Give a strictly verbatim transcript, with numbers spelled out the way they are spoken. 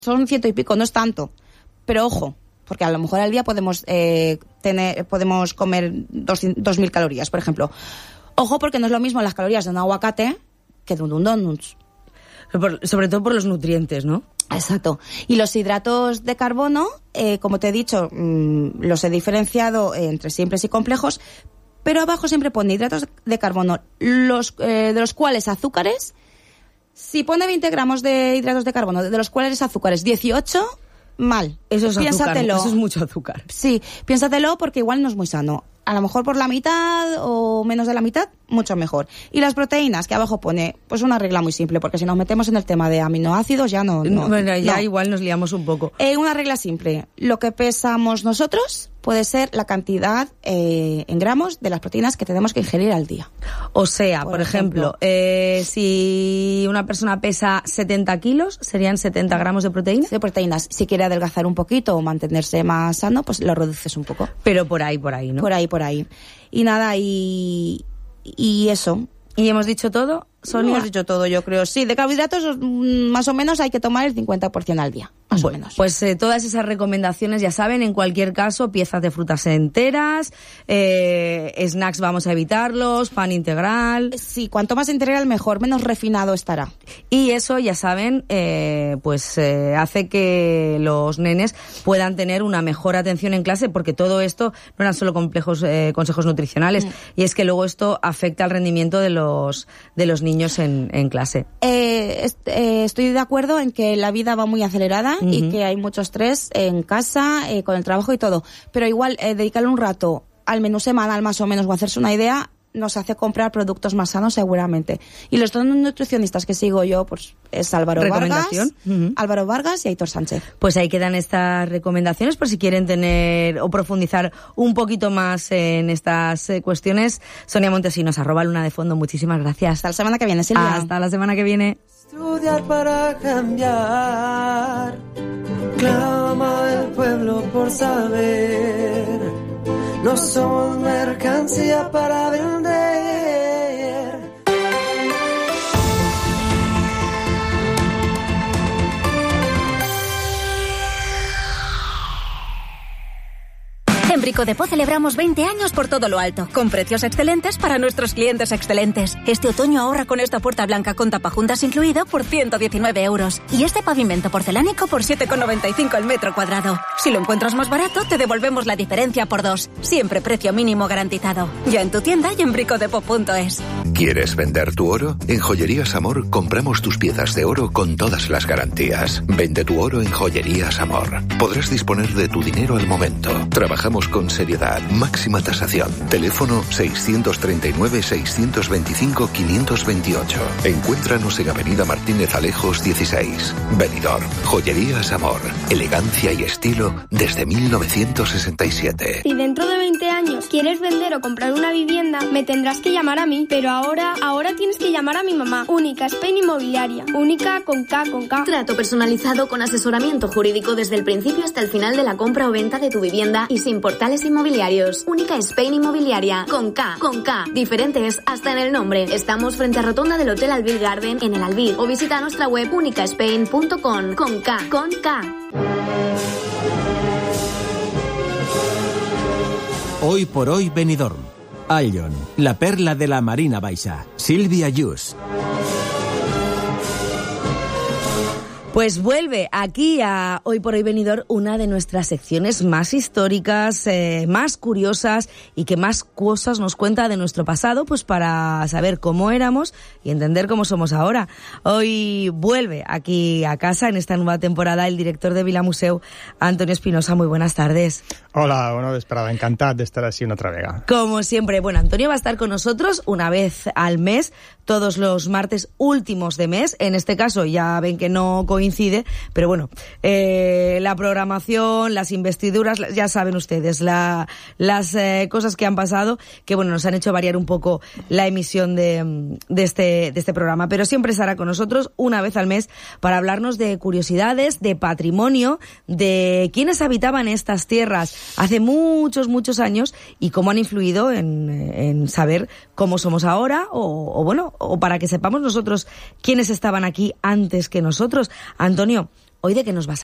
son ciento y pico, no es tanto. Pero ojo, porque a lo mejor al día podemos eh, tener, podemos comer dos, dos mil calorías, por ejemplo. Ojo, porque no es lo mismo las calorías de un aguacate que de un donuts. Por, sobre todo por los nutrientes, ¿no? Exacto. Y los hidratos de carbono, eh, como te he dicho, mmm, los he diferenciado entre simples y complejos, pero abajo siempre pone hidratos de carbono, los eh, de los cuales azúcares, si pone veinte gramos de hidratos de carbono, de los cuales azúcares dieciocho, mal. Eso es piénsatelo. Azúcar, eso es mucho azúcar. Sí, piénsatelo porque igual no es muy sano. A lo mejor por la mitad o menos de la mitad, mucho mejor. Y las proteínas, que abajo pone, pues una regla muy simple, porque si nos metemos en el tema de aminoácidos ya no... no bueno, ya no. igual nos liamos un poco. Eh, una regla simple. Lo que pesamos nosotros puede ser la cantidad eh, en gramos de las proteínas que tenemos que ingerir al día. O sea, por, por ejemplo, ejemplo eh, si una persona pesa setenta kilos, serían setenta gramos de proteína. De proteínas. Si quiere adelgazar un poquito o mantenerse más sano, pues lo reduces un poco. Pero por ahí, por ahí, ¿no? Por ahí, por ahí. Y nada, y, y eso. ¿Y hemos dicho todo, Sonia? Hemos dicho todo, yo creo. Sí, de carbohidratos más o menos hay que tomar el cincuenta por ciento al día. Más bueno, o menos. Pues eh, todas esas recomendaciones, ya saben, en cualquier caso, piezas de frutas enteras, eh, snacks vamos a evitarlos, pan integral. Sí, cuanto más integral mejor, menos refinado estará. Y eso, ya saben, eh, pues eh, hace que los nenes puedan tener una mejor atención en clase, porque todo esto no eran solo complejos eh, consejos nutricionales, mm. y es que luego esto afecta al rendimiento de los de los niños en, en clase. Eh, est- eh, estoy de acuerdo en que la vida va muy acelerada, uh-huh. y que hay mucho estrés en casa, eh, con el trabajo y todo. Pero igual, eh, dedicarle un rato al menú semanal más o menos o hacerse una idea nos hace comprar productos más sanos seguramente. Y los dos nutricionistas que sigo yo, pues es Álvaro Vargas, uh-huh. Álvaro Vargas y Aitor Sánchez. Pues ahí quedan estas recomendaciones por si quieren tener o profundizar un poquito más en estas eh, cuestiones. Sonia Montesinos, arroba Luna de Fondo, muchísimas gracias. Hasta la semana que viene, Silvia. Hasta la semana que viene. Estudiar para cambiar, clama el pueblo por saber, no somos mercancía para vender. En Brico Depot celebramos veinte años por todo lo alto, con precios excelentes para nuestros clientes excelentes. Este otoño ahorra con esta puerta blanca con tapajuntas incluido por ciento diecinueve euros. Y este pavimento porcelánico por siete con noventa y cinco el metro cuadrado. Si lo encuentras más barato, te devolvemos la diferencia por dos. Siempre precio mínimo garantizado. Ya en tu tienda y en bricodepot punto es. ¿Quieres vender tu oro? En Joyerías Amor compramos tus piezas de oro con todas las garantías. Vende tu oro en Joyerías Amor. Podrás disponer de tu dinero al momento. Trabajamos con seriedad, máxima tasación. Teléfono seiscientos treinta y nueve, seiscientos veinticinco, quinientos veintiocho. Encuéntranos en Avenida Martínez Alejos dieciséis. Benidorm. Joyerías Amor. Elegancia y estilo desde mil novecientos sesenta y siete. Si dentro de veinte años quieres vender o comprar una vivienda, me tendrás que llamar a mí. Pero ahora, ahora tienes que llamar a mi mamá. Única Spain Inmobiliaria. Única con K, con K. Trato personalizado con asesoramiento jurídico desde el principio hasta el final de la compra o venta de tu vivienda y sin portales inmobiliarios. Única Spain Inmobiliaria. Con K, con K. Diferentes hasta en el nombre. Estamos frente a rotonda del Hotel Albil Garden en el Albil. O visita nuestra web única spain punto com. Con K, con K. Hoy por hoy Benidorm. Allion, la perla de la Marina Baixa. Silvia Yus. Pues vuelve aquí a Hoy por Hoy Benidorm una de nuestras secciones más históricas, eh, más curiosas y que más cosas nos cuenta de nuestro pasado, pues para saber cómo éramos y entender cómo somos ahora. Hoy vuelve aquí a casa en esta nueva temporada el director de Vilamuseu, Antonio Espinosa. Muy buenas tardes. Hola, bona vesprada, encantat d'estar així una altra vegada. Como siempre, bueno, Antonio va a estar con nosotros una vez al mes, todos los martes últimos de mes. En este caso ya ven que no coincide, pero bueno, eh, la programación, las investiduras, ya saben ustedes, la, las eh, cosas que han pasado, que bueno, nos han hecho variar un poco la emisión de, de, este, de este programa. Pero siempre estará con nosotros una vez al mes para hablarnos de curiosidades, de patrimonio, de quiénes habitaban estas tierras hace muchos, muchos años y cómo han influido en, en saber cómo somos ahora o, o bueno, o para que sepamos nosotros quiénes estaban aquí antes que nosotros. Antonio, ¿Hoy de qué nos vas